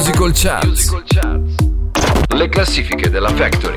Musical Charts. Le classifiche della Factory.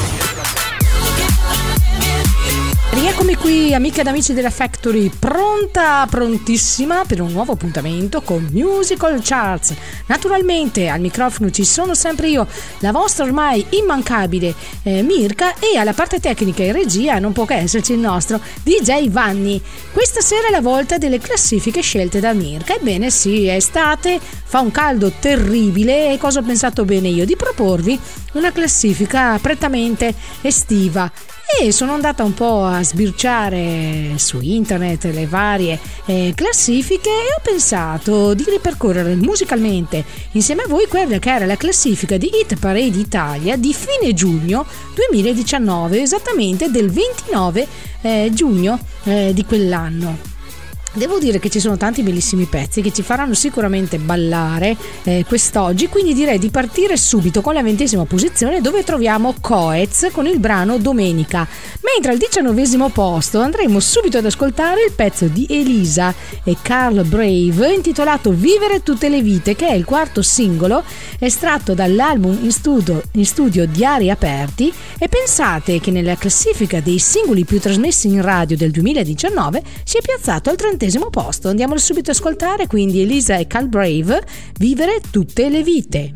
Rieccomi qui, amiche ed amici della Factory, prontissima per un nuovo appuntamento con Musical Charts. Naturalmente al microfono ci sono sempre io, la vostra ormai immancabile Mirka, e alla parte tecnica e regia non può che esserci il nostro DJ Vanni. Questa sera è la volta delle classifiche scelte da Mirka. Ebbene sì, è estate, fa un caldo terribile e cosa ho pensato bene io? Di proporvi una classifica prettamente estiva. E sono andata un po' a sbirciare su internet le varie classifiche e ho pensato di ripercorrere musicalmente insieme a voi quella che era la classifica di Hit Parade Italia di fine giugno 2019, esattamente del 29 giugno di quell'anno. Devo dire che ci sono tanti bellissimi pezzi che ci faranno sicuramente ballare quest'oggi, quindi direi di partire subito con la 20ª posizione, dove troviamo Coez con il brano Domenica, mentre al 19° posto andremo subito ad ascoltare il pezzo di Elisa e Carl Brave intitolato Vivere tutte le vite, che è il quarto singolo estratto dall'album in studio Diari Aperti. E pensate che nella classifica dei singoli più trasmessi in radio del 2019 si è piazzato al 30° posto. Andiamolo subito ad ascoltare, quindi Elisa e Carl Brave, Vivere tutte le vite.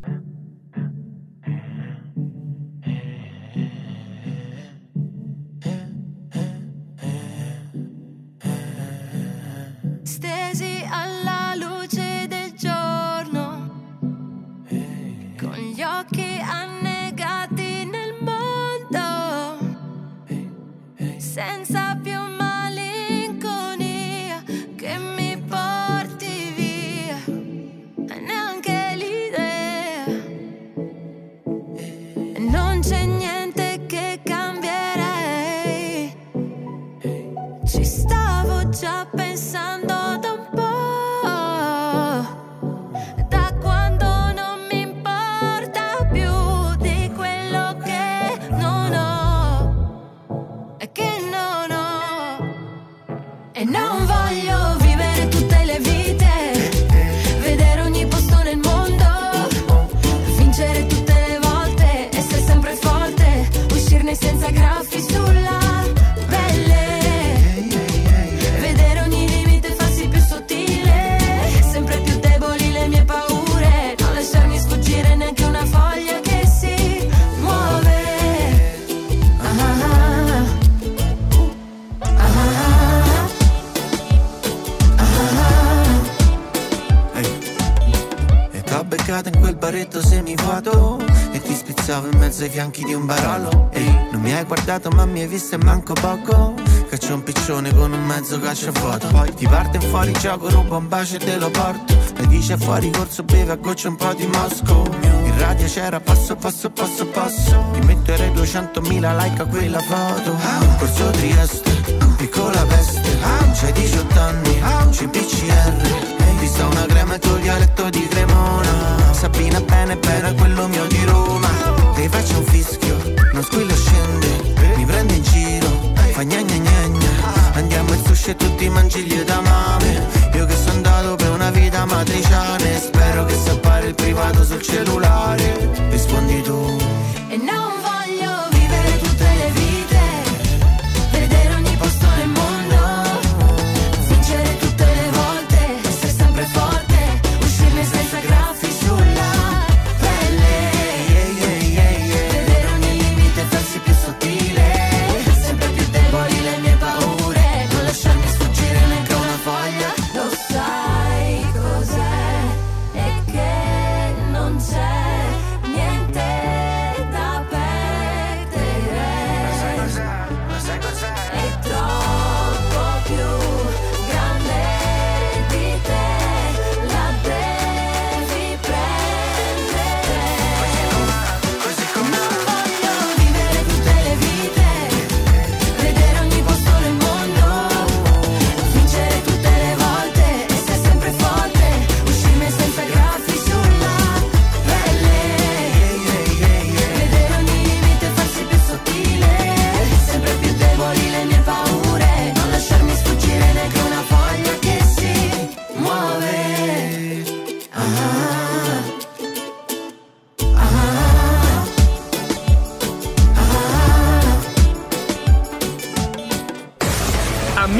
Stesi alla luce del giorno, con gli occhi annegati nel mondo, senza più già pensando da un po', da quando non mi importa più di quello che non ho e che non ho, e non voglio vivere tutte le vite, vedere ogni posto nel mondo, vincere tutte le volte, essere sempre forte, uscirne senza graffi sulla pelle. In quel baretto semivuoto e ti spizzavo in mezzo ai fianchi di un barolo. Ehi, non mi hai guardato ma mi hai visto e manco poco. Caccio un piccione con un mezzo calcio a vuoto. Poi ti parte fuori gioco, rubo un bacio e te lo porto. E dice fuori corso, beve a goccia un po' di Mosco. In radio c'era passo. Ti metterei 200.000 like a quella foto. Corso Trieste, piccola peste. C'hai 18 anni, CPCR. Ti sta una crema e tuo dialetto di Cremona. Sabina bene, quello mio di Roma. Ti faccio un fischio, non squillo scende. Mi prende in giro, fa gna gna gna gna. Andiamo in sushi e tutti mangi gli edamame. Io che sono andato per una vita matriciana, spero che sapere il privato sul cellulare. Rispondi tu. E non voglio vivere tutte le vite, vedere ogni posto nel mondo, vincere tutte le volte, essere sempre forte, uscirne senza graffi sulla pelle, vedere ogni limite farsi più sottile, sempre più deboli le mie paure, non lasciarmi sfuggire neanche una foglia. Lo sai cos'è e che non c'è niente da perdere.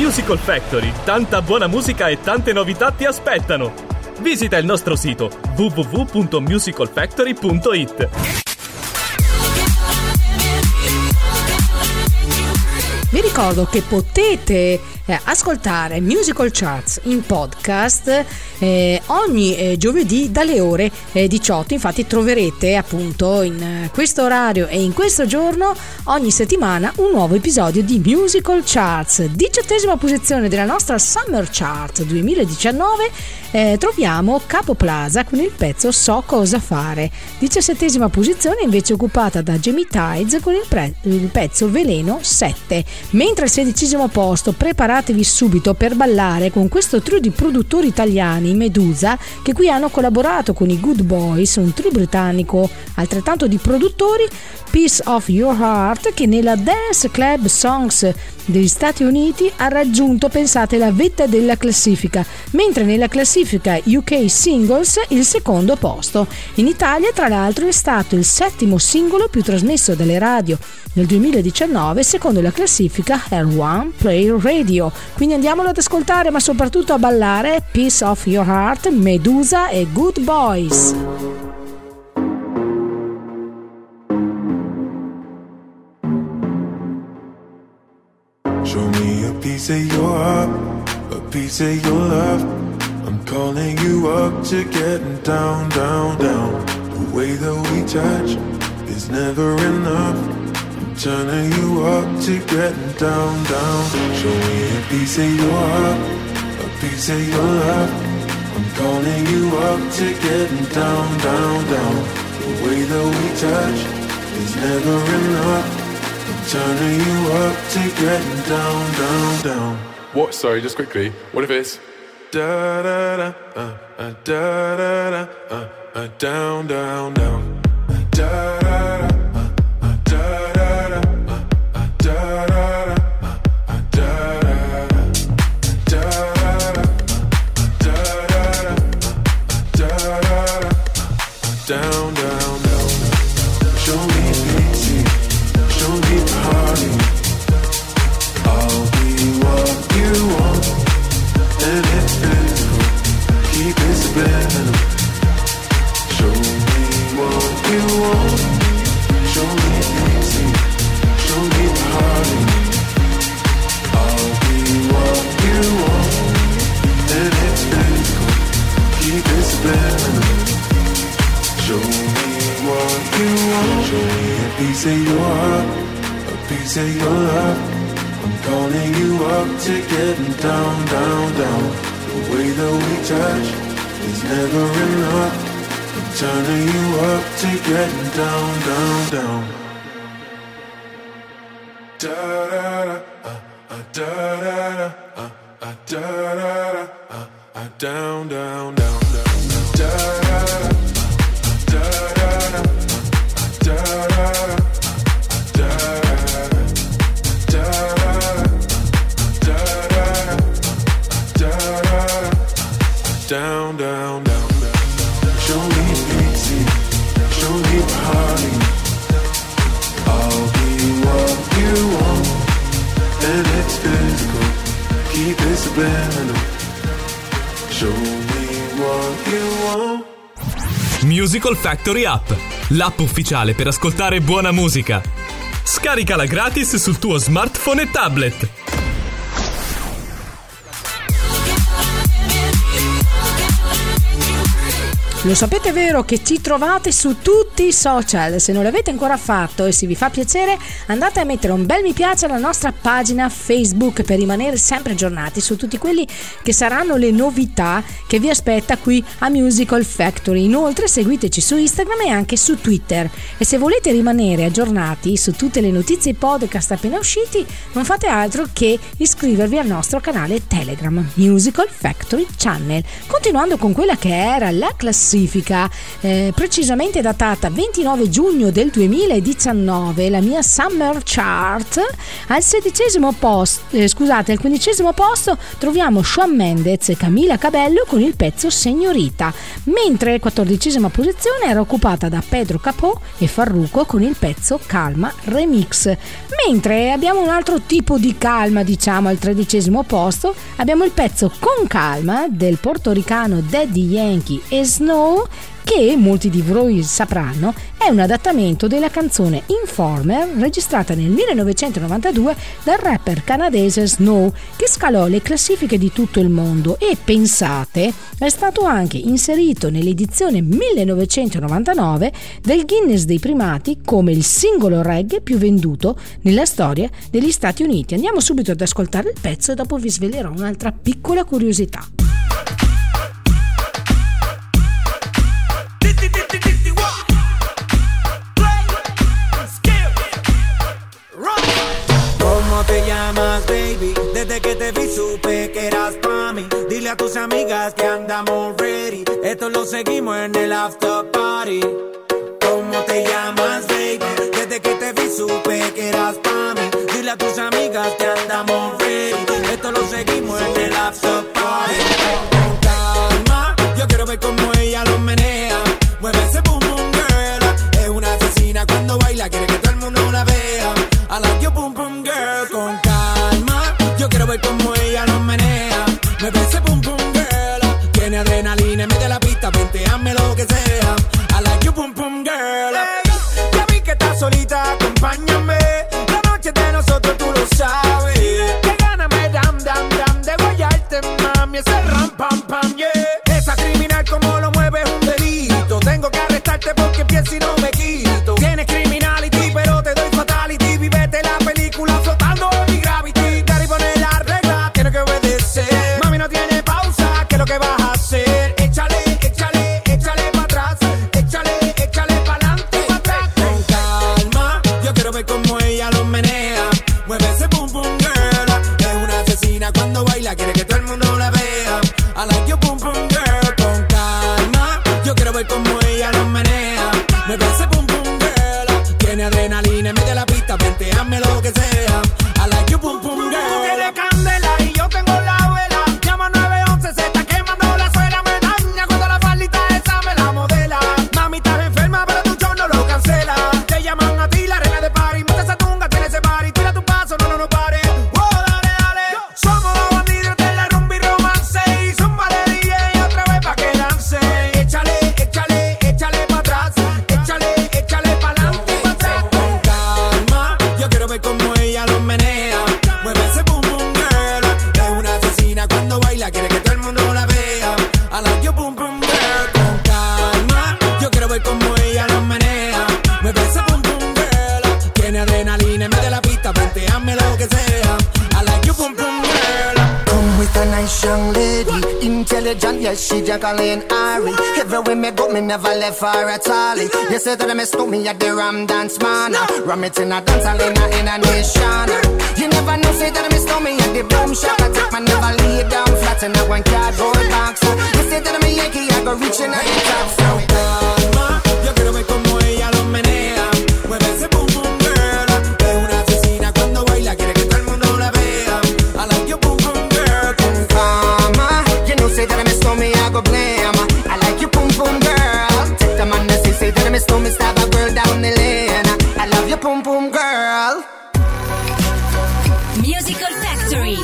Musical Factory, tanta buona musica e tante novità ti aspettano. Visita il nostro sito www.musicalfactory.it. Vi ricordo che potete ascoltare Musical Charts in podcast ogni giovedì dalle ore 18. Infatti troverete appunto in questo orario e in questo giorno ogni settimana un nuovo episodio di Musical Charts. 18ª posizione della nostra Summer Chart 2019, troviamo Capo Plaza con il pezzo So Cosa Fare. 17ª posizione invece occupata da Jamie Tides con il pezzo Veleno 7. Mentre al 16° posto preparatevi subito per ballare con questo trio di produttori italiani, Medusa, che qui hanno collaborato con i Good Boys, un trio britannico altrettanto di produttori, Piece of Your Heart, che nella Dance Club Songs degli Stati Uniti ha raggiunto, pensate, la vetta della classifica, mentre nella classifica UK Singles il secondo posto. In Italia, tra l'altro, è stato il 7° singolo più trasmesso dalle radio nel 2019 secondo la classifica L1 Play Radio. Quindi andiamolo ad ascoltare, ma soprattutto a ballare Piece of Your Heart, Medusa e Good Boys. Show me a piece of your heart, a piece of your love. I'm calling you up to getting down, down, down. The way that we touch is never enough. I'm turning you up to getting down, down. Show me a piece of your heart, a piece of your love. I'm calling you up to getting down, down, down. The way that we touch is never enough. Turning you up to getting down, down, down. What? Sorry, just quickly. What if it's da da da da da da down, down, down. Da da da da da da da down, down, down. Show me pity. Show me party. I'll be what you want, and it's physical. Keep it subliminal. Show me what you want. Show me pity. Show me party. I'll be what you want, and it's physical. Keep it subliminal. Show me what you want. Show me a piece of your heart, a piece of your love. I'm calling you up to getting down, down, down. The way that we touch is never enough. I'm turning you up to getting down, down, down. Da da da da da da da down, down, down, down. Da da da da down, down, down, down. Show me pity, show me party. I'll be what you want, and it's physical. Keep it subliminal. Show me what you want. Musical Factory App, l'app ufficiale per ascoltare buona musica. Scaricala gratis sul tuo smartphone e tablet. Lo sapete, vero, che ci trovate su tutti i social? Se non l'avete ancora fatto e se vi fa piacere, andate a mettere un bel mi piace alla nostra pagina Facebook per rimanere sempre aggiornati su tutti quelli che saranno le novità che vi aspetta qui a Musical Factory. Inoltre seguiteci su Instagram e anche su Twitter. E se volete rimanere aggiornati su tutte le notizie e podcast appena usciti, non fate altro che iscrivervi al nostro canale Telegram Musical Factory Channel. Continuando con quella che era la classifica classifica, precisamente datata 29 giugno del 2019, la mia Summer Chart. Al 15° posto troviamo Shawn Mendes e Camila Cabello con il pezzo Signorita, mentre 14ª posizione era occupata da Pedro Capó e Farruko con il pezzo Calma Remix. Mentre abbiamo un altro tipo di calma, diciamo, al 13° posto abbiamo il pezzo Con Calma del portoricano Daddy Yankee e Snow, che molti di voi sapranno è un adattamento della canzone Informer registrata nel 1992 dal rapper canadese Snow, che scalò le classifiche di tutto il mondo e, pensate, è stato anche inserito nell'edizione 1999 del Guinness dei primati come il singolo reggae più venduto nella storia degli Stati Uniti. Andiamo subito ad ascoltare il pezzo e dopo vi svelerò un'altra piccola curiosità. ¿Cómo te llamas, baby? Desde que te vi supe que eras pa' mí. Dile a tus amigas que andamos ready. Esto lo seguimos en el after party. ¿Cómo te llamas, baby? Desde que te vi supe que eras pa' mí. Dile a tus amigas que andamos ready. Esto lo seguimos en el after party. Con calma, yo quiero ver cómo ella lo menea. Mueve ese boom boom girl. Es una asesina cuando baila, quiere que todo el mundo la vea. I like your boom boom girl. Con calma, yo quiero ver cómo ella lo menea. Mueve ese boom boom girl. Tiene adrenalina en medio de la pista, venteame lo que sea. I like your boom boom girl. Ya vi que estás solita, acompáñame. La noche de nosotros tú lo sabes. Que gana me dam dam dam de guayarte, mami. Ese ram pam pam, yeah. Esa criminal como lo mueve es un delito. Tengo que arrestarte porque pienso y no me quito. Tienes criminality pero te doy fatality. Vivete la película flotando en mi gravity. Daddy pone la regla, tiene que obedecer. Mami no tiene pausa, ¿qué es lo que vas a hacer? Échale, échale, échale pa' atrás. Échale, échale pa'lante. Con calma, yo quiero ver cómo ella lo menea. Mueve ese boom boom girl. Es una asesina cuando baila, quiere que todo el mundo la vea. I like your boom boom girl. Con calma, yo quiero ver cómo ella lo menea. Mueve ese boom boom girl. Tiene adrenalina en medio de la pista, venteame lo que sea. I like your boom boom girl. Tú tienes candela y yo tengo la vela. Llama 911, se está quemando la suela. Me daña cuando la faldita esa me la modela. Mami, estás enferma, pero tu show no lo cancela. Te llaman a ti, la reina de party. Mete esa tunga, tiene ese party. Tira tu paso, no pare. Oh, dale, dale. Somos los bandidos de la rumba y romance. Y zumba de DJ otra vez pa' que lance. Échale, échale, échale pa' atrás. Échale, échale pa'lante. Con calma, yo quiero ver cómo ella lo menea. Mueve ese boom boom girl. Es una asesina cuando baila, quiere que todo el mundo la vea. I like your boom boom girl. Con calma, yo quiero ver cómo ella lo menea. Mueve ese boom boom girl. Tiene adrenalina en medio de la pista, venteame lo que sea. I like your boom boom girl. Come with a nice young lady, intelligent, yes, she Jacqueline Ari. Everywhere me go, me never left her at all. You say that me stole me at the Ram Dance Man. Ram it in a dance hall in a nation. You never know, say that me stole me at the Boom Shop. I take my never lay down flat in a one cardboard box. You say that me Yankee, I go reaching at the top. So Calma, yo quiero ver cómo ella lo menea. Mueve ese boom boom girl. Es una asesina cuando baila, quiere que todo el mundo la vea. I like your boom boom girl. Con Mama, you know, say that me stole me, I go blame. I like you, boom boom girl. Take the man that say that me stole me, stab a girl down the lane. I love you, boom boom girl. Musical Factory.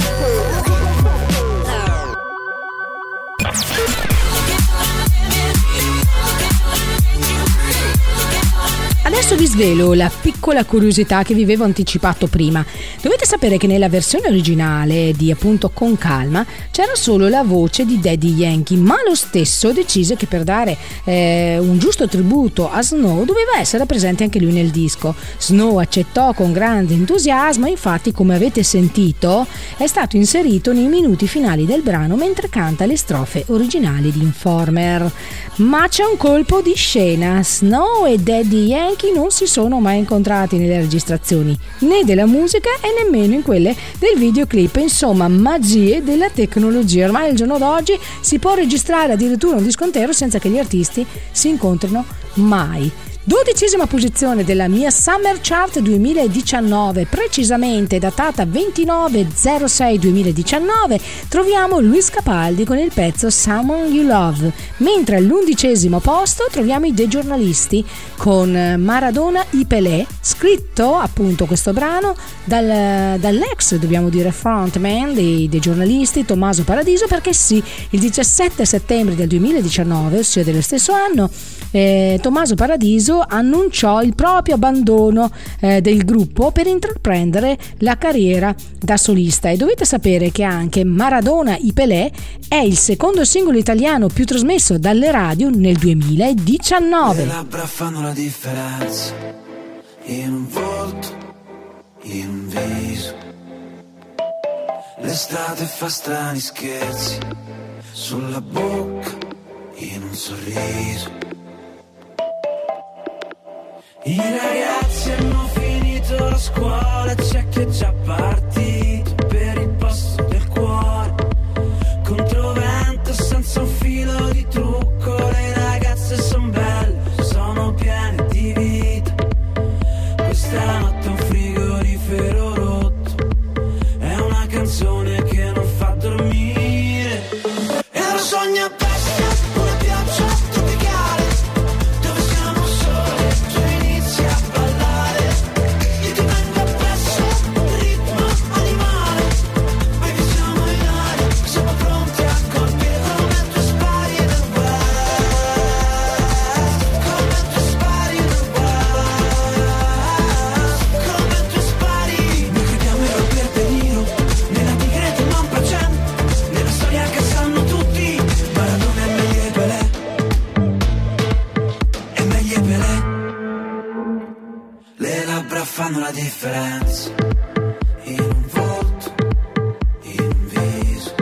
Adesso vi svelo la piccola curiosità che vi avevo anticipato prima. Dovete sapere che nella versione originale di appunto Con Calma c'era solo la voce di Daddy Yankee, ma lo stesso decise che per dare un giusto tributo a Snow doveva essere presente anche lui nel disco. Snow accettò con grande entusiasmo, infatti, come avete sentito, è stato inserito nei minuti finali del brano mentre canta le strofe originali di Informer. Ma c'è un colpo di scena: Snow e Daddy Yankee non si si sono mai incontrati nelle registrazioni né della musica e nemmeno in quelle del videoclip. Insomma, magie della tecnologia. Ormai al giorno d'oggi si può registrare addirittura un disco intero senza che gli artisti si incontrino mai. 12ª posizione della mia Summer Chart 2019, precisamente datata 29/06/2019, troviamo Luis Capaldi con il pezzo Someone You Love, mentre all'11° posto troviamo i dei giornalisti con Maradona y Pelé, scritto appunto questo brano dall'ex, dobbiamo dire, frontman dei giornalisti, Tommaso Paradiso, perché sì, il 17 settembre del 2019, ossia dello stesso anno, Tommaso Paradiso annunciò il proprio abbandono del gruppo per intraprendere la carriera da solista. E dovete sapere che anche Maradona y Pelé è il secondo singolo italiano più trasmesso dalle radio nel 2019. Le labbra fanno la differenza in un volto, in un viso. L'estate fa strani scherzi sulla bocca, in un sorriso. I ragazzi hanno finito la scuola, c'è chi è già partito per il posto del cuore. Controvento senza un filo di trucco, le ragazze son belle, sono piene di vita. Questa notte un frigorifero rotto, è una canzone che non fa dormire. E lo sogno appresso, una pioggia tropicale, dove siamo soli. Fanno la differenza in un volto, in un viso.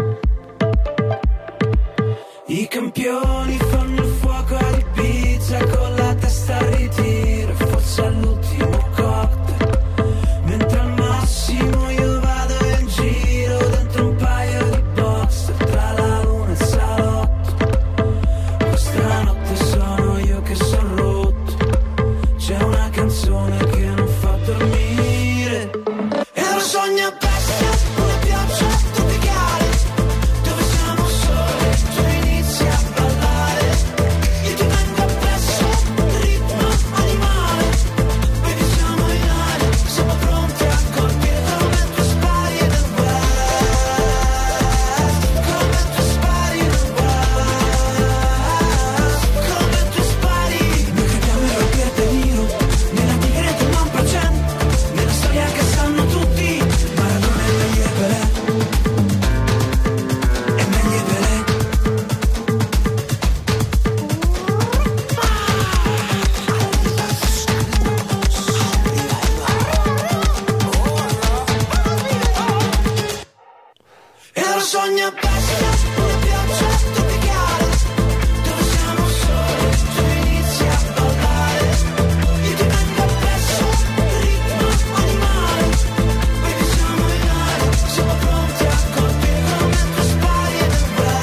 I campioni fanno il fuoco a Ibiza con la testa a ritiro, forse all'ultimo cocktail, mentre al massimo io vado in giro dentro un paio di boxer tra la luna e il salotto. Questa notte sono io che sono rotto, c'è una canzone che dormire. E lo sogno appresso, una pioggia tropicale, dove siamo soli, tu inizi a ballare, io ti vengo appresso, ritmo animale, baby siamo in aria, siamo pronti a colpire come tu spari nel west, come tu spari nel west, come tu spari. Noi capiamo il rapper De Niro, nella tigre tu non procede. Nella storia che sanno tutti, Maradona è meglio e Pelé, è meglio e Pelé. E lo sogno appresso, una pioggia tropicale, dove siamo soli, tu inizi a ballare, io ti vengo appresso, ritmo animale, baby siamo in aria, siamo pronti a colpire come tu spari nel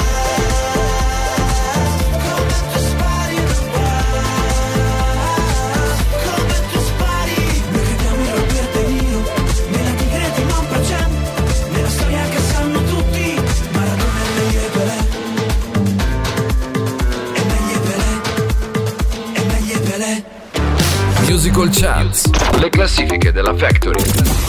west, come tu spari nel west, come tu spari. Noi capiamo il rapper De Niro, nella tigre di non procede, nella storia che sanno tutti, Maradona è meglio e Pelé, è meglio e Pelé, è meglio e Pelé. Musical Charts, le classifiche della Factory.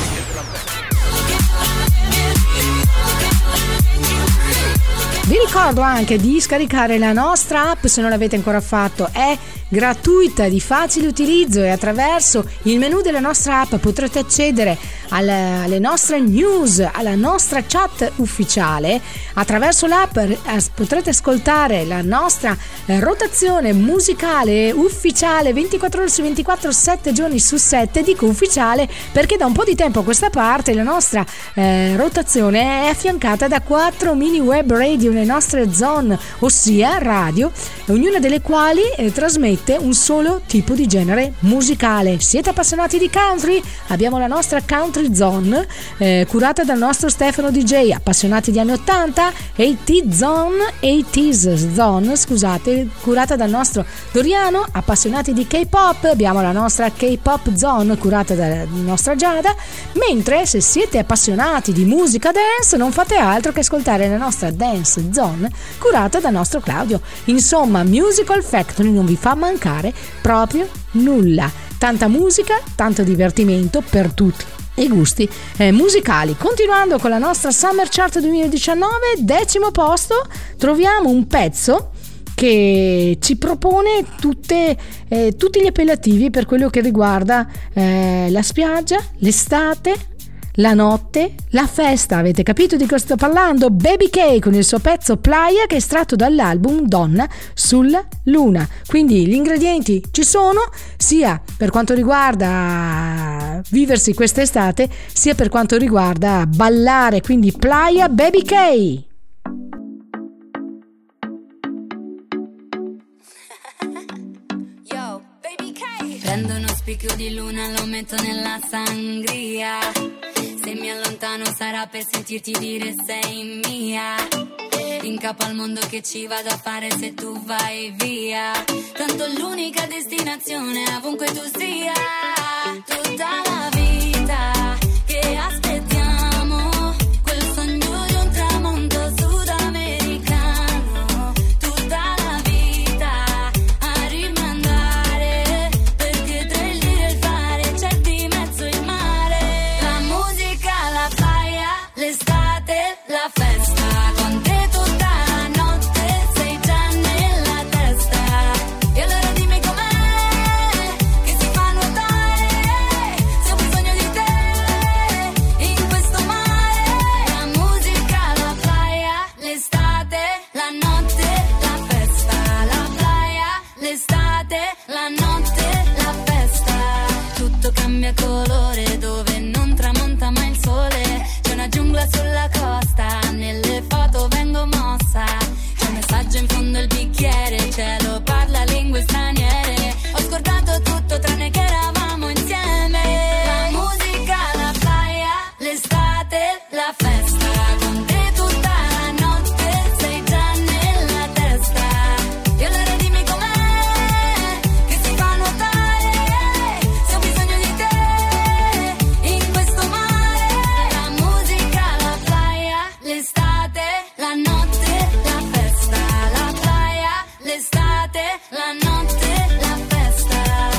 Vi ricordo anche di scaricare la nostra app se non l'avete ancora fatto, è gratuita, di facile utilizzo e attraverso il menu della nostra app potrete accedere alle nostre news, alla nostra chat ufficiale. Attraverso l'app potrete ascoltare la nostra rotazione musicale ufficiale 24 ore su 24, 7 giorni su 7. Dico ufficiale perché da un po' di tempo a questa parte la nostra rotazione è affiancata da 4 mini web radio, le nostre zone, ossia radio, ognuna delle quali trasmette mette un solo tipo di genere musicale. Siete appassionati di country? Abbiamo la nostra Country Zone curata dal nostro Stefano DJ. Appassionati di anni 80? 80s Zone, scusate, curata dal nostro Doriano. Appassionati di K-pop? Abbiamo la nostra K-pop Zone curata dalla nostra Giada. Mentre se siete appassionati di musica dance non fate altro che ascoltare la nostra Dance Zone curata dal nostro Claudio. Insomma, Musical Factory non vi fa mancare proprio nulla. Tanta musica, tanto divertimento per tutti i gusti musicali. Continuando con la nostra Summer Chart 2019, 10° posto, troviamo un pezzo che ci propone tutti gli appellativi per quello che riguarda la spiaggia, l'estate, la notte, la festa. Avete capito di cosa sto parlando? Baby K con il suo pezzo Playa, che è estratto dall'album Donna sulla Luna. Quindi gli ingredienti ci sono, sia per quanto riguarda viversi quest'estate, sia per quanto riguarda ballare. Quindi Playa, Baby K. Prendo uno spicchio di luna, lo metto nella sangria. Se mi allontano sarà per sentirti dire sei mia. In capo al mondo che ci vado a fare se tu vai via. Tanto l'unica destinazione ovunque tu sia. Tutta la vita che aspettiamo, quel sogno di un tramonto sudamericano. Tutta la vita a rimandare, perché tra il dire e il fare c'è di mezzo il mare. La musica, la playa, l'estate, la festa. Con te tutta la notte sei già nella testa. E allora dimmi com'è che si fa nuotare, se ho bisogno di te in questo mare. La musica, la playa, l'estate, la notte, la festa. La playa, l'estate, la notte, la festa. Tutto cambia colore dove non tramonta mai il sole. C'è una giungla sulla costa, nelle foto vengo mossa. C'è un messaggio in fondo al bicchiere, il cielo parla lingue straniere. Ho scordato tutto tranne che eravamo insieme. La musica, la playa, l'estate, la festa. Con te tutta la notte sei già nella testa. E allora dimmi com'è che si fa nuotare, se ho bisogno di te in questo mare. La musica, la playa, l'estate, la notte, la festa. La playa, l'estate, la notte, la festa.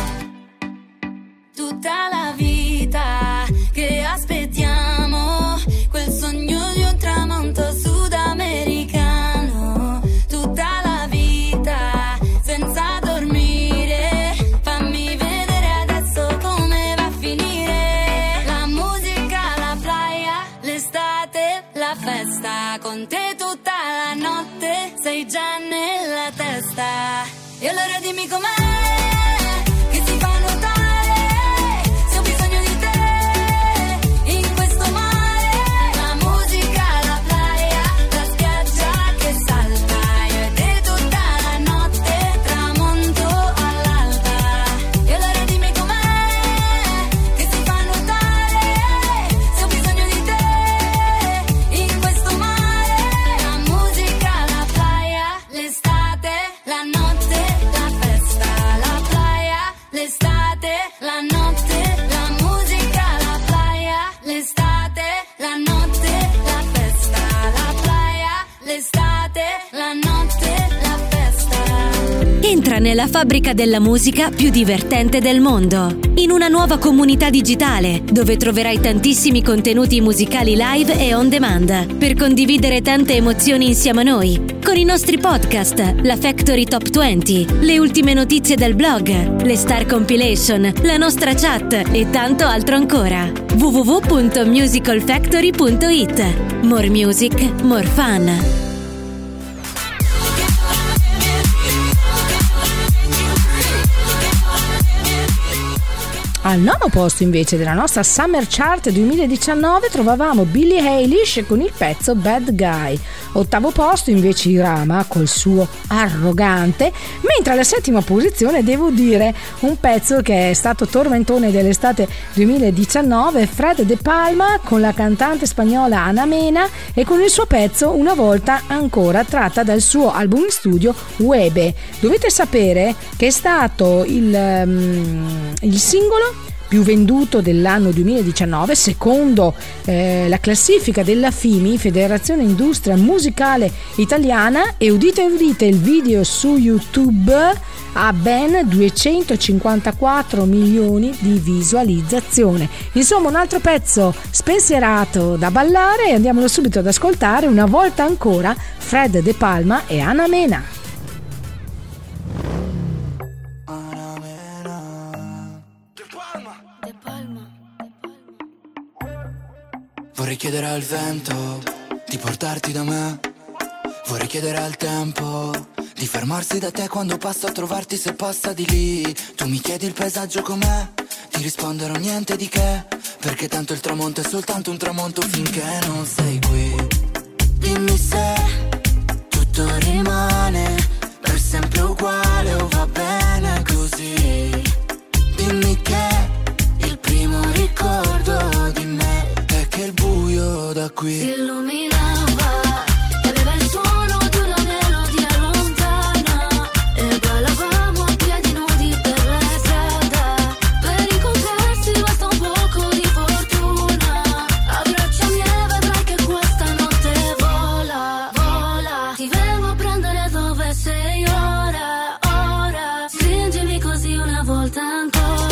Tutta la vita che aspettiamo, quel sogno di un tramonto sudamericano. Tutta la vita senza dormire, fammi vedere adesso come va a finire. La musica, la playa, l'estate, la festa. Con te tutta la notte sei già nella testa. E allora dimmi com'è che si fa nuotare, se ho bisogno di te in questo mare. La musica, la playa, la spiaggia che salta. Io e te tutta la notte, tramonto all'alba. E allora dimmi com'è che si fa nuotare, se ho bisogno di te in questo mare. La musica, la playa, l'estate, la notte, la festa. La playa, l'estate, la notte, la musica, la playa, l'estate, la notte, la festa. La playa, l'estate, la notte, la festa. Entra nella fabbrica della musica più divertente del mondo, in una nuova comunità digitale dove troverai tantissimi contenuti musicali live e on demand per condividere tante emozioni insieme a noi, con i nostri podcast, la Factory Top 20, le ultime notizie del blog, le Star Compilation, la nostra chat e tanto altro ancora. www.musicalfactory.it. More music, more fun. Al 9° posto invece della nostra Summer Chart 2019 trovavamo Billie Eilish con il pezzo Bad Guy. 8° posto invece Irama col suo Arrogante, mentre alla 7ª posizione devo dire un pezzo che è stato tormentone dell'estate 2019, Fred De Palma con la cantante spagnola Ana Mena e con il suo pezzo Una volta ancora, tratta dal suo album in studio Webe. Dovete sapere che è stato il singolo più venduto dell'anno 2019 secondo la classifica della FIMI, Federazione Industria Musicale Italiana, e udite il video su YouTube ha ben 254 milioni di visualizzazioni. Insomma, un altro pezzo spensierato da ballare, e andiamolo subito ad ascoltare. Una volta ancora, Fred De Palma e Ana Mena. Vorrei chiedere al vento di portarti da me. Vorrei chiedere al tempo di fermarsi da te quando passo a trovarti, se passa di lì. Tu mi chiedi il paesaggio com'è, ti risponderò niente di che, perché tanto il tramonto è soltanto un tramonto finché non sei qui. Dimmi se tutto rimane per sempre uguale o va bene così. Dimmi che il primo ricordo di me è che il buio da qui si illuminava e aveva il suono di una melodia lontana e ballavamo a piedi nudi per la strada. Per incontrarsi basta un poco di fortuna. Abbracciami e vedrai che questa notte vola, vola. Ti vengo a prendere dove sei ora, ora. Stringimi così una volta ancora.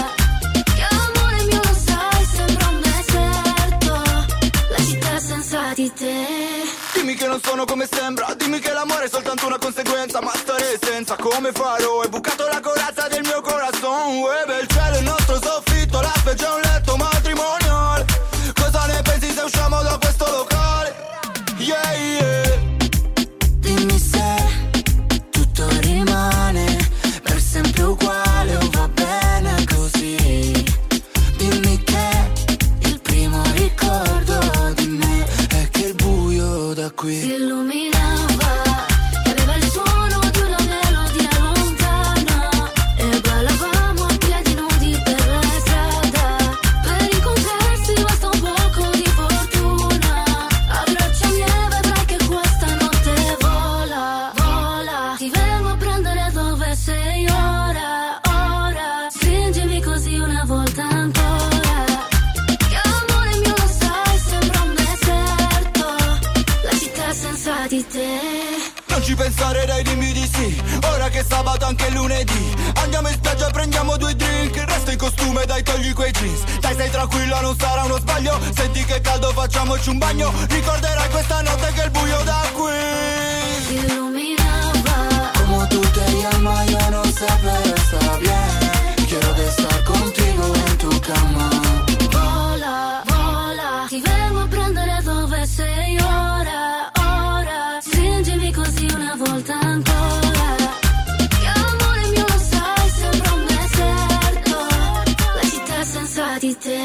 Di te. Dimmi che non sono come sembra, dimmi che l'amore è soltanto una conseguenza, ma stare senza come farò? Hai bucato la corazza del mio corazon. Uè, il cielo è il nostro soffitto, la specie è un letto matrimonial. Cosa ne pensi se usciamo da questo locale? Yeah, yeah. Dimmi se tutto rimane per sempre uguale o va bene così. Dimmi che il primo ricordo di me è che il buio da qui si illuminava e aveva il suono di una melodia lontana e ballavamo a piedi nudi per la strada. Per incontrarsi basta un poco di fortuna. Abbracciami e vedrai che questa notte vola, vola. Ti vengo a prendere dove sei ora, ora. Stringimi così una volta ancora. Che amore mio lo sai, sembra un deserto, la città senza di te. Non ci pensare, dai, dimmi di sì. Ora che è sabato anche lunedì, andiamo in spiaggia e prendiamo 2 drink. Resta in costume, dai, togli quei jeans. Dai, stai tranquilla, non sarà uno sbaglio. Senti che caldo, facciamoci un bagno. Ricorderai questa notte che il buio da qui si illuminava. Como tú te llamas, yo no sé, pero está bien. Quiero estar contigo en tu cama. Vola, vola. Ti vengo a prendere dove sei ora, ora. Stringimi così una volta ancora. Che amore mio lo sai, sembra un deserto, la città senza di te.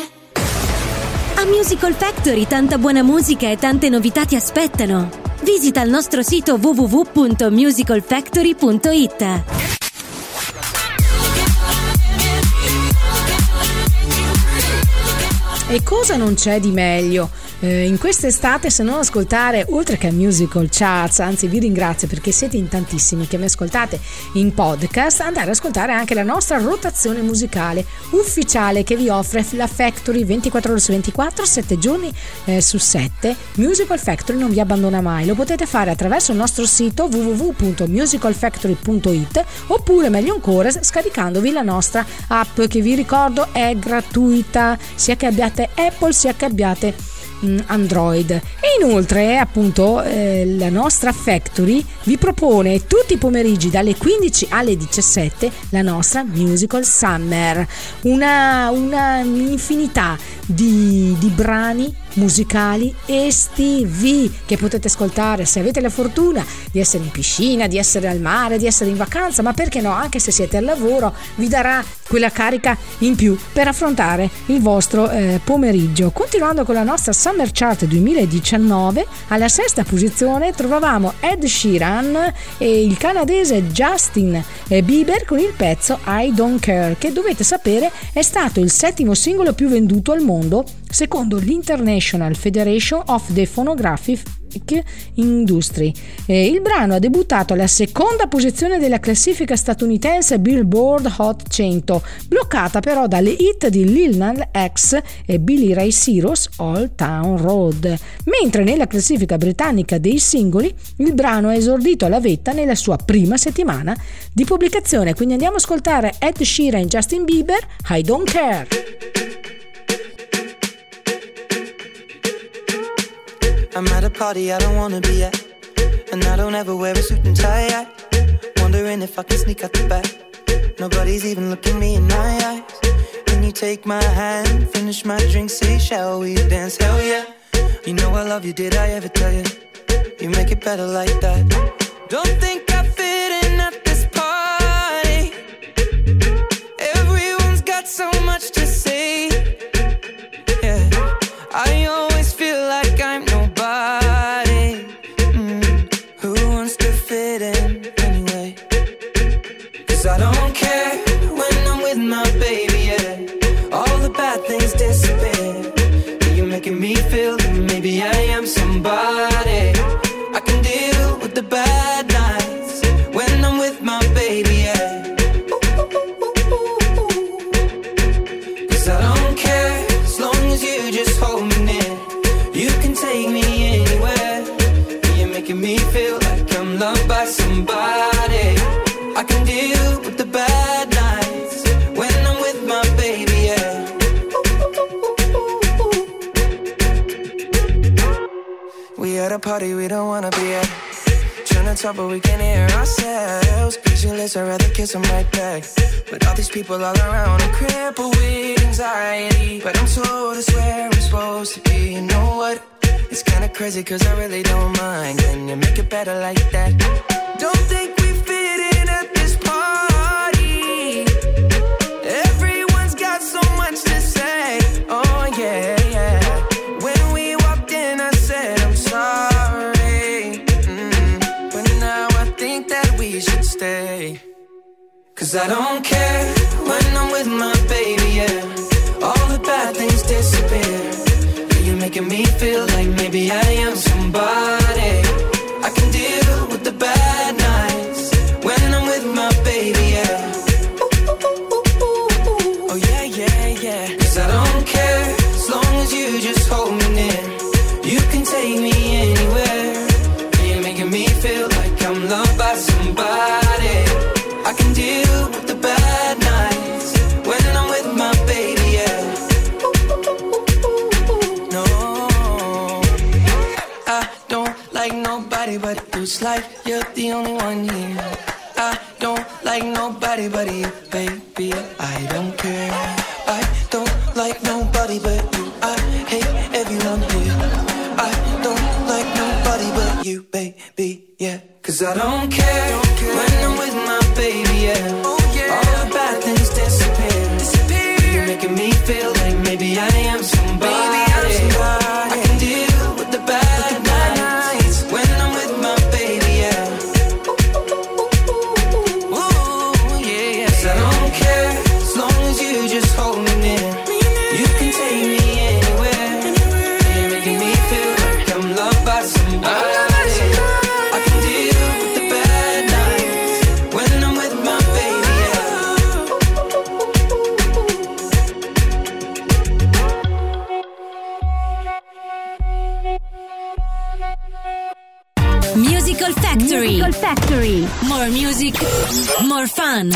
A Musical Factory tanta buona musica e tante novità ti aspettano. Visita il nostro sito www.musicalfactory.it. E cosa non c'è di meglio in quest'estate se non ascoltare, oltre che a Musical Charts, anzi vi ringrazio perché siete in tantissimi che mi ascoltate in podcast, andare ad ascoltare anche la nostra rotazione musicale ufficiale che vi offre la Factory 24 ore su 24, 7 giorni su 7. Musical Factory non vi abbandona mai. Lo potete fare attraverso il nostro sito www.musicalfactory.it oppure, meglio ancora, scaricandovi la nostra app, che vi ricordo è gratuita, sia che abbiate Apple sia che abbiate Android. E inoltre appunto la nostra Factory vi propone tutti i pomeriggi dalle 15 alle 17 la nostra Musical Summer, una infinità di brani musicali estivi che potete ascoltare se avete la fortuna di essere in piscina, di essere al mare, di essere in vacanza, ma perché no, anche se siete al lavoro, vi darà quella carica in più per affrontare il vostro pomeriggio. Continuando con la nostra Summer Chart 2019, alla sesta posizione trovavamo Ed Sheeran e il canadese Justin Bieber con il pezzo I Don't Care, che dovete sapere è stato il 7° singolo più venduto al mondo secondo l'International Federation of the Phonographic Industry. Il brano ha debuttato alla seconda posizione della classifica statunitense Billboard Hot 100, bloccata però dalle hit di Lil Nas X e Billy Ray Cyrus Old Town Road, mentre nella classifica britannica dei singoli il brano ha esordito alla vetta nella sua prima settimana di pubblicazione. Quindi andiamo ad ascoltare Ed Sheeran e Justin Bieber, I Don't Care. I'm at a party I don't wanna be at, and I don't ever wear a suit and tie hat. Wondering if I can sneak out the back. Nobody's even looking me in my eyes. Then you take my hand, finish my drink, say shall we dance? Hell yeah. You know I love you, did I ever tell you? You make it better like that. Don't think I fit in at this party. Everyone's got so much to say. Yeah, I always feel like I'm nobody. Who wants to fit in anyway? 'Cause I don't care when I'm with my baby, yeah. All the bad things disappear. You're making me feel that maybe I am somebody. I can deal with the bad nights when I'm with my baby, yeah. 'Cause I don't care as long as you just hold me near. You can take me anywhere. You're making me feel like I'm loved by somebody. I can deal with the bad nights when I'm with my baby, yeah. We at a party we don't wanna be at. Trying to talk but we can't hear ourselves. Pictureless, I'd rather kiss them right back. But all these people all around are crippled with anxiety. But I'm told it's where I'm supposed to be. You know what? It's kinda crazy 'cause I really don't mind. Can you make it better like that? Don't think we fit in at this party. Everyone's got so much to say. Oh yeah, yeah. When we walked in I said I'm sorry. But now I think that we should stay. 'Cause I don't care when I'm with my baby, yeah. All the bad things disappear. You're making me feel like maybe I am somebody. I can deal with the bad nights when I'm with my baby, yeah. Oh yeah, yeah, yeah. 'Cause I don't care as long as you just hold me near. You can take me anywhere. You're making me feel like I'm loved by somebody. I can deal with the bad nights when I'm with my baby, yeah. No, I don't like nobody but you. It's like you're the only one here. I don't like nobody but you, baby. I don't care. I don't like nobody but you. I hate everyone here. I don't like nobody but you, baby, yeah. 'Cause I don't care when I'm with my baby, yeah. All the bad things disappear. You're making me feel like maybe I am somebody. I can deal with the bad nights when I'm with my baby, yeah. Ooh, yeah, yeah. 'Cause I don't care as long as you just hold me near. You can take me anywhere. You're making me feel like I'm loved by somebody. I can deal with the bad nights when I'm with my baby, yeah. Musical Factory. Musical Factory. More music, more fun.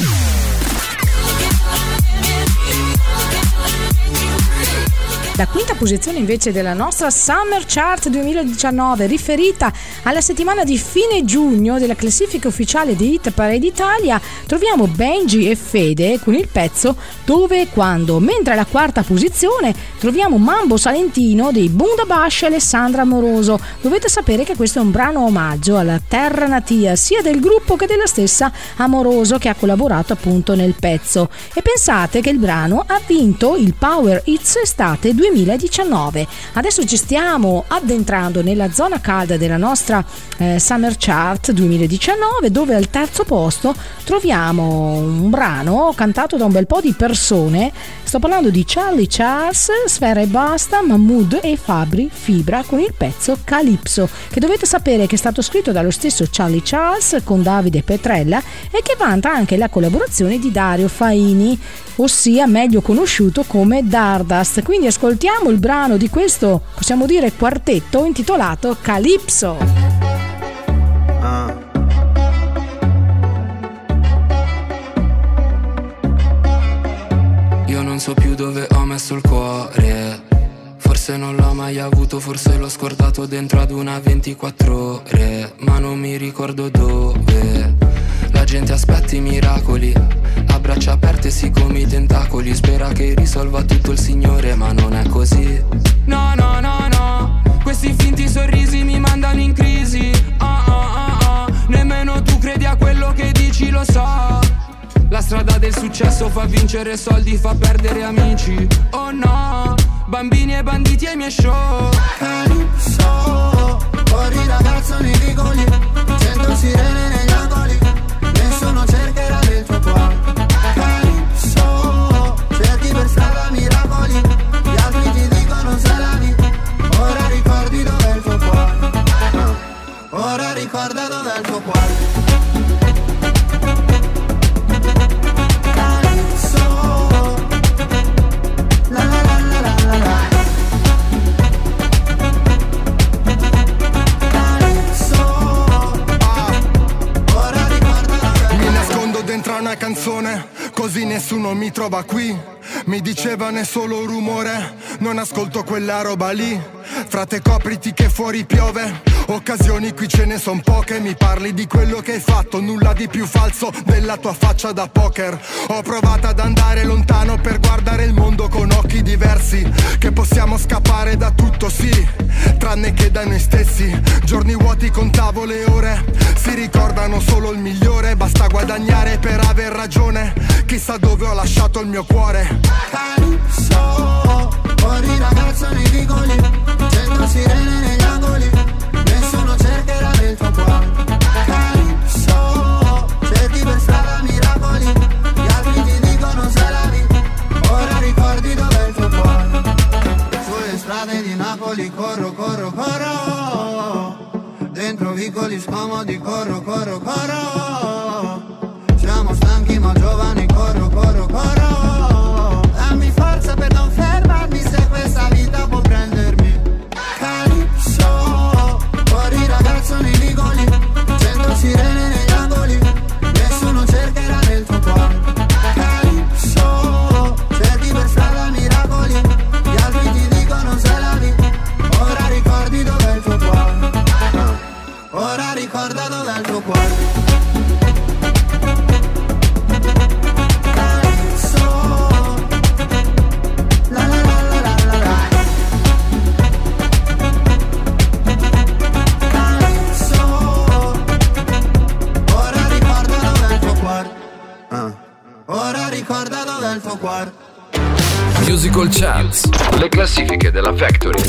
La quinta posizione invece della nostra Summer Chart 2019, riferita alla settimana di fine giugno della classifica ufficiale di Hit Parade Italia, troviamo Benji e Fede con il pezzo Dove e Quando, mentre alla quarta posizione troviamo Mambo Salentino dei Bundabash e Alessandra Amoroso. Dovete sapere che questo è un brano omaggio alla terra natia sia del gruppo che della stessa Amoroso, che ha collaborato appunto nel pezzo. E pensate che il brano ha vinto il Power Hits Estate 2019. Adesso ci stiamo addentrando nella zona calda della nostra Summer Chart 2019, dove al terzo posto troviamo un brano cantato da un bel po' di persone. Sto parlando di Charlie Charles, Sfera e Basta, Mahmood e Fabri Fibra con il pezzo Calypso, che dovete sapere che è stato scritto dallo stesso Charlie Charles con Davide Petrella e che vanta anche la collaborazione di Dario Faini, ossia meglio conosciuto come Dardust. Quindi ascoltiamo il brano di questo, possiamo dire, quartetto intitolato Calypso. Io non so più dove ho messo il cuore, forse non l'ho mai avuto, forse l'ho scordato dentro ad una 24 ore, ma non mi ricordo dove. La gente aspetta i miracoli, a braccia aperte sì come i tentacoli, spera che risolva tutto il Signore, ma non è così. No, no, no, no, questi finti sorrisi mi mandano in crisi. Nemmeno tu credi a quello che dici, lo so. La strada del successo fa vincere soldi, fa perdere amici. Oh no, bambini e banditi ai miei show. Calypso, fuori ragazzo nei vicoli, 100 sirene negli angoli, nessuno cercherà del tuo cuore. Calypso, cerchi per strada miracoli, gli altri ti dicono salami, ora ricordi dov'è il tuo cuore. Ora ricorda dov'è il tuo cuore. Una canzone, così nessuno mi trova qui. Mi dicevano è solo rumore, non ascolto quella roba lì. Frate copriti che fuori piove, occasioni qui ce ne son poche. Mi parli di quello che hai fatto, nulla di più falso della tua faccia da poker. Ho provato ad andare lontano per guardare il mondo con occhi diversi, che possiamo scappare da tutto sì, tranne che da noi stessi. Giorni vuoti contavo le ore, si ricordano solo il migliore. Basta guadagnare per aver ragione, chissà dove ho lasciato il mio cuore. Calypso, fuori ragazzo nei vicoli, 100 sirene negli angoli, nessuno cercherà del tuo cuore. Calypso, cerchi per strada miracoli, gli altri ti dicono salami, ora ricordi dov'è il tuo cuore. Sulle strade di Napoli corro, corro, corro, dentro vicoli scomodi corro, corro, corro. Siamo stanchi ma giovani, corro, corro, corro. Dammi forza per non fermarmi se questa vita può prendermi. Calypso, fuori ragazzo nei vicoli, 100 sirene negli angoli, nessuno cercherà del tuo cuore. Calypso, cerchi per strada miracoli, gli altri ti dicono salami, ora ricordi dov'è il tuo cuore. Ora ricorda dov'è il tuo cuore. Ora ricorda dov'è il tuo cuore. Musical Charts, le classifiche della Factory.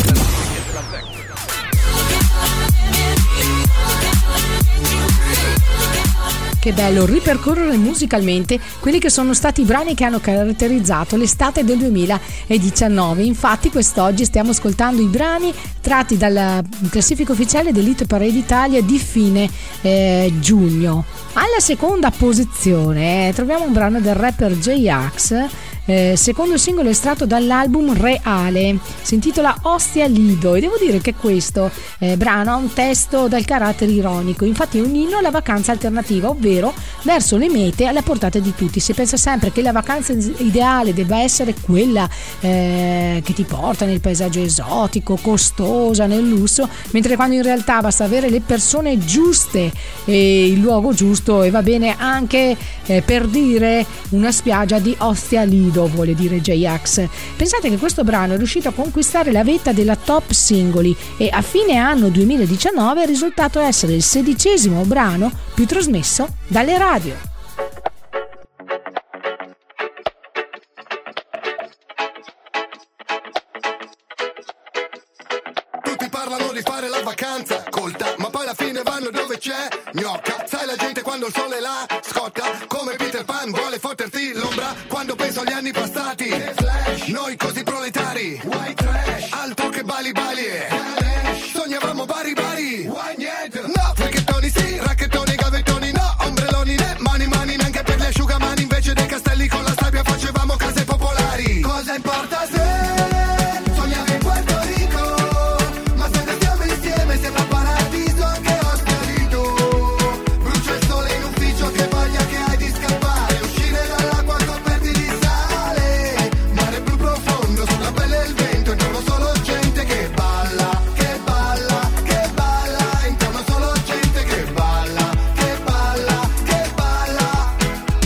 Che bello ripercorrere musicalmente quelli che sono stati i brani che hanno caratterizzato l'estate del 2019. Infatti quest'oggi stiamo ascoltando i brani tratti dalla classifica ufficiale dell'Hit Parade Italia di fine giugno. Alla seconda posizione troviamo un brano del rapper J-Ax secondo singolo estratto dall'album Reale, si intitola Ostia Lido, e devo dire che questo brano ha un testo dal carattere ironico, infatti è un inno alla vacanza alternativa, ovvero verso le mete alla portata di tutti. Si pensa sempre che la vacanza ideale debba essere quella che ti porta nel paesaggio esotico, costosa, nel lusso, mentre quando in realtà basta avere le persone giuste e il luogo giusto, e va bene anche per dire una spiaggia di Ostia Lido, vuole dire J-Ax. Pensate che questo brano è riuscito a conquistare la vetta della top singoli e a fine anno 2019 è risultato essere il 16° brano più trasmesso dalle radio. Tutti parlano di fare la vacanza colta, ma poi alla fine vanno dove c'è gnocca. Sai la gente quando il sole la scotta, come Peter Pan vuole fotterti l'ombra. Quando penso agli anni passati, noi così proletari, white trash, altro che Bali Bali, sognavamo Bari Bari, no, fricchettoni sì, racchettoni, gavettoni no, ombrelloni né, mani mani neanche per gli asciugamani, invece dei castelli con la sabbia facevamo case popolari. Cosa importa se sognavi in Puerto Rico, ma se restiamo insieme sembra paradiso anche Ostia Lido. Brucia il sole in ufficio, che voglia che hai di scappare, uscire dall'acqua coperti di sale, mare blu profondo sulla pelle il vento, intorno solo gente che balla, che balla, che balla, intorno solo gente che balla, che balla, che balla.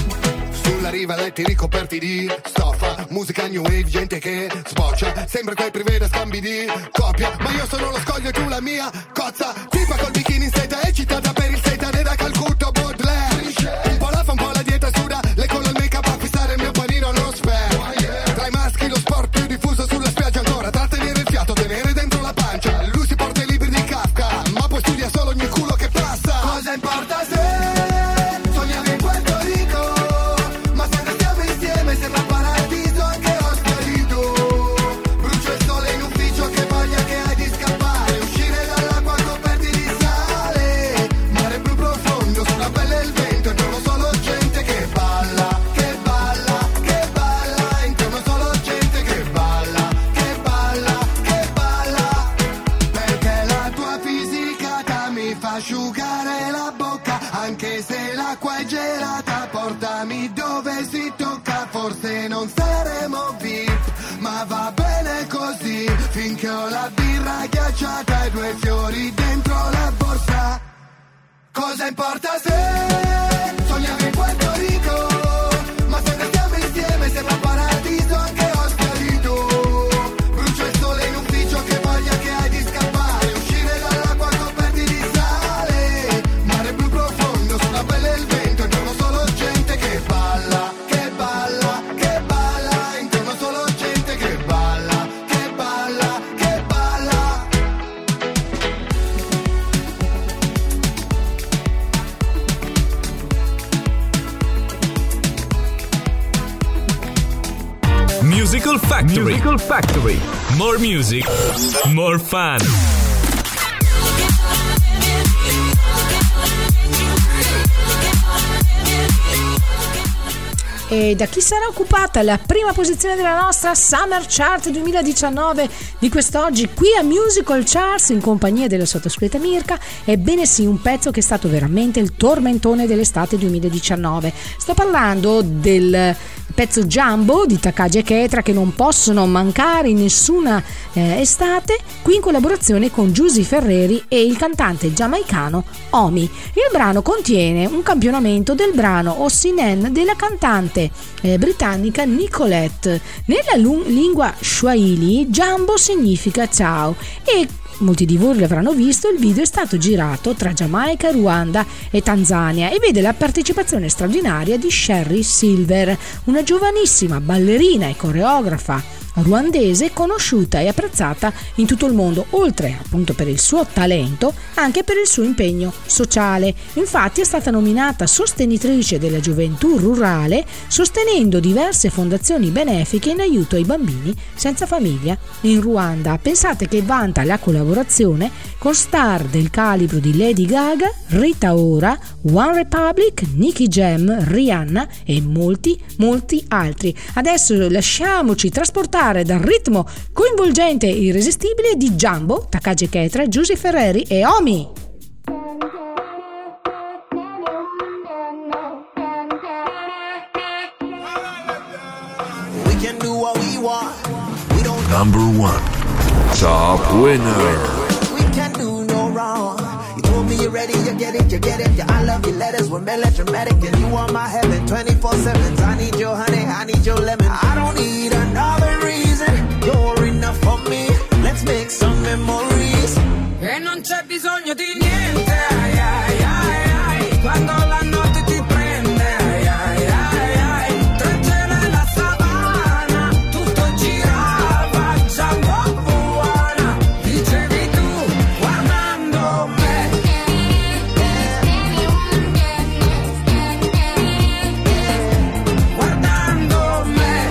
Sulla riva letti ricoperti di stoffa, musica new wave, gente che sboccia, sembra quei privé da scambi di coppia, ma io sono lo scoglio e tu la mia cozza, tipa col bikini in seta eccitata per il setane da Calcutta Baudelaire, un po' la fa un po' la dieta suda, le collo il make up a fissare il mio panino non spero, tra i maschi lo sport più diffuso sulla spiaggia ancora, trattenere il fiato, tenere dentro la pancia, lui si porta i libri di Kafka, ma poi studia solo ogni culo che passa. Cosa importa se sognavi in Puerto Rico, ma se restiamo insieme sembra paradiso anche Ostia Lido. Brucia il sole in ufficio, che voglia che hai di scappare, uscire dall'acqua coperti di sale, mare blu profondo sulla pelle il vento, intorno solo gente che balla, che balla, che balla, intorno solo gente che balla, che balla, che balla, perché la tua fisicata mi fa asciugare la bocca, anche se l'acqua è gelata, portami dove si tocca, forse non saremo VIP, ma va bene così, finché ho la birra ghiacciata e 2 fiori dentro la borsa. Cosa importa se sognavi in Puerto Rico, ma se restiamo insieme sembra paradiso anche Ostia Lido. Brucia il sole in ufficio, che voglia che hai di scappare, uscire dall'acqua coperti di sale, mare blu profondo sulla pelle il vento, intorno solo gente che balla, che balla, che balla, intorno solo gente che balla, che balla, che balla. Musical Factory. Musical Factory. More music, more fun. E da chi sarà occupata la prima posizione della nostra Summer Chart 2019 di quest'oggi qui a Musical Charts in compagnia della sottoscritta Mirka? Ebbene sì, un pezzo che è stato veramente il tormentone dell'estate 2019. Sto parlando del pezzo Jumbo di Takagi e Ketra, che non possono mancare in nessuna estate, qui in collaborazione con Giusy Ferreri e il cantante giamaicano Omi. Il brano contiene un campionamento del brano Ossinen della cantante britannica Nicolette. Nella lingua Swahili Jumbo significa ciao e molti di voi l'avranno visto. Il video è stato girato tra Giamaica, Ruanda e Tanzania e vede la partecipazione straordinaria di Sherry Silver, una giovanissima ballerina e coreografa ruandese conosciuta e apprezzata in tutto il mondo, oltre appunto per il suo talento, anche per il suo impegno sociale. Infatti è stata nominata sostenitrice della gioventù rurale, sostenendo diverse fondazioni benefiche in aiuto ai bambini senza famiglia in Ruanda. Pensate che vanta la collaborazione con star del calibro di Lady Gaga, Rita Ora, One Republic, Nicky Jam, Rihanna e molti altri. Adesso lasciamoci trasportare dal ritmo coinvolgente e irresistibile di Jumbo, Takagi Ketra, Giusy Ferreri e Omi. We can do what we want. We don't Number 1. Top winner. We can do no wrong. You told me you're ready, you get it. Yeah, I love your letters were melodramatic, and you are my heaven 24/7. I need your honey, I need your lemon. I don't need another reason. You're enough for me. Let's make some memories. E non c'è bisogno di niente, ai, ai, ai, ai. Quando la notte ti prende, ai, ai, ai, ai. Tra il cielo e la savana, tutto girava già buona. Dicevi tu, guardando me. Guardando me.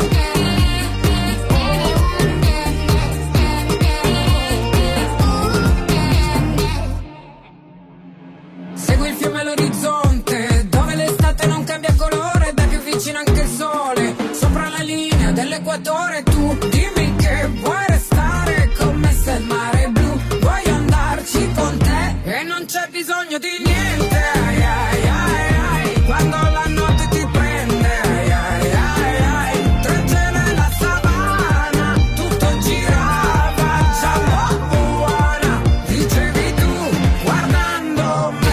Segui il fiume all'orizzonte, dove l'estate non cambia colore, da più vicino anche il sole, sopra la linea dell'equatore. Tu dimmi che vuoi restare con me se il mare è blu, vuoi andarci con te e non c'è bisogno di niente, ai, ai, ai, ai. Quando la notte ti prende, ai, ai, ai, ai. Tra il cielo e la savana, tutto girava già buona. Dicevi tu, guardando me.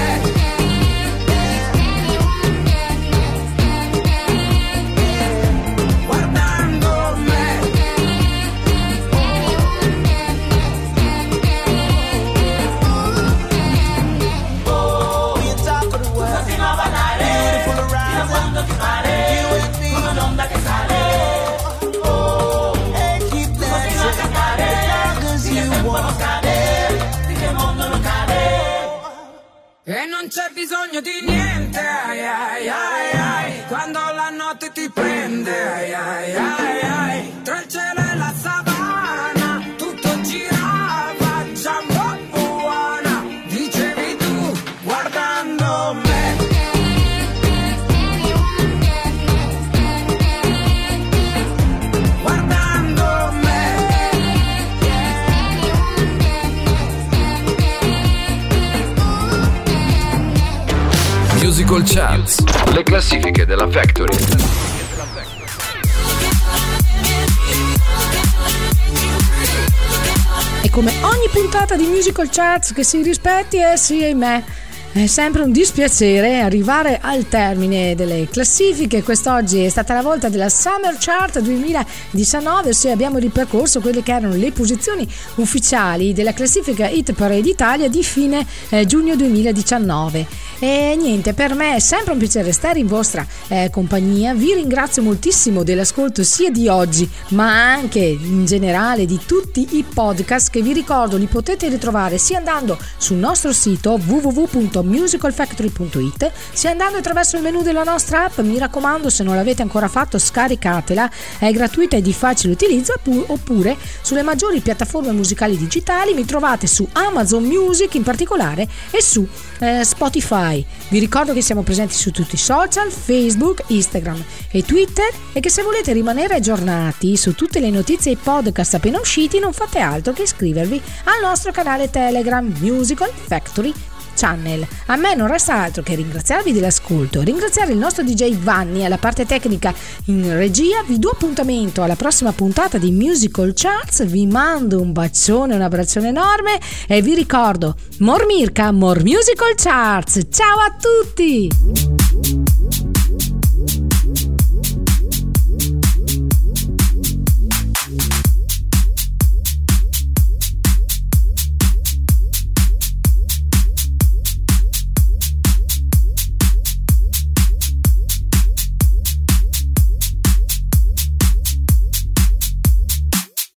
Guardando me. Oh, you're top of the world. Beautiful around. You and me. Oh, and keep dancing. As long as you want. E non c'è bisogno di niente, ai, ai, ai, ai. Quando la notte ti prende, ai, ai, ai, ai. Tra il cielo e la savana, tutto girava già buona. Dicevi tu, guardando me. Guardando me. Musical Charts. Le classifiche della Factory. E come ogni puntata di Musical Charts che si rispetti, sì, ahimè, è sempre un dispiacere arrivare al termine delle classifiche. Quest'oggi è stata la volta della Summer Chart 2019, ossia abbiamo ripercorso quelle che erano le posizioni ufficiali della classifica Hit Parade Italia di fine giugno 2019. E niente, per me è sempre un piacere stare in vostra compagnia. Vi ringrazio moltissimo dell'ascolto sia di oggi ma anche in generale di tutti i podcast, che vi ricordo li potete ritrovare sia andando sul nostro sito www.musicalfactory.it, sia andando attraverso il menu della nostra app. Mi raccomando, se non l'avete ancora fatto, scaricatela, è gratuita e di facile utilizzo, oppure sulle maggiori piattaforme musicali digitali. Mi trovate su Amazon Music in particolare e su Spotify. Vi ricordo che siamo presenti su tutti i social, Facebook, Instagram e Twitter, e che se volete rimanere aggiornati su tutte le notizie e podcast appena usciti, non fate altro che iscrivervi al nostro canale Telegram Musical Factory Channel. A me non resta altro che ringraziarvi dell'ascolto, ringraziare il nostro DJ Vanni alla parte tecnica in regia. Vi do appuntamento alla prossima puntata di Musical Charts, vi mando un bacione, un abbraccione enorme e vi ricordo More Mirka, More Musical Charts. Ciao a tutti!